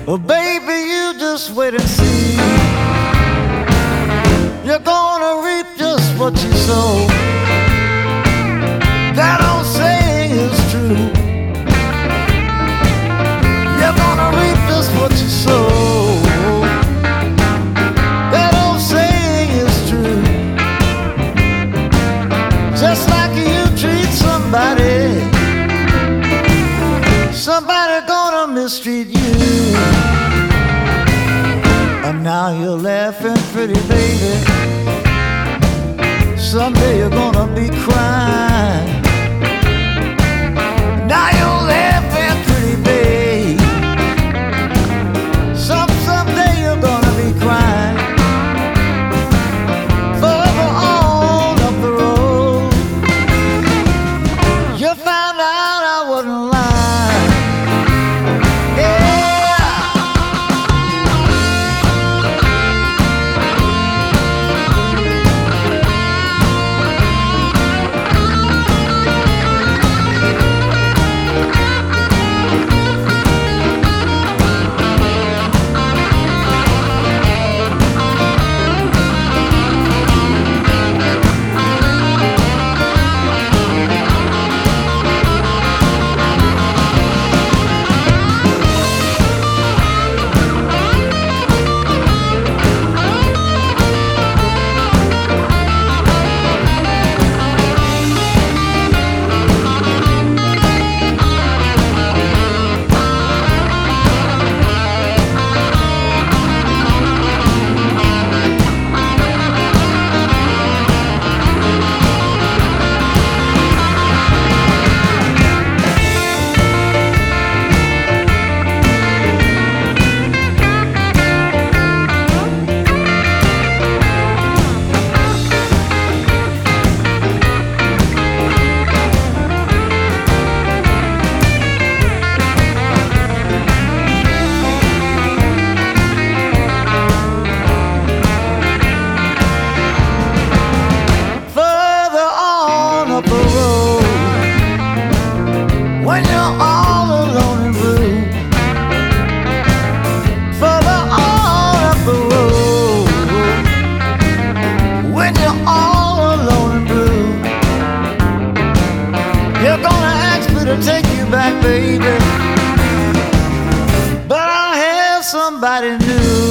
Well, baby, you just wait and see. You're gonna reap just what you sow. That old saying is true. You're gonna reap just what you sow. That old saying is true. Just like you treat somebody, somebody gonna mistreat you. And now you're laughing, pretty baby. Someday you're gonna be crying. Now you're laughing, pretty baby. Someday you're gonna be crying. Further on up the road, you found out I wasn't lying. When you're all alone and blue, further on up the road. When you're all alone and blue, you're gonna ask me to take you back, baby, but I'll have somebody new.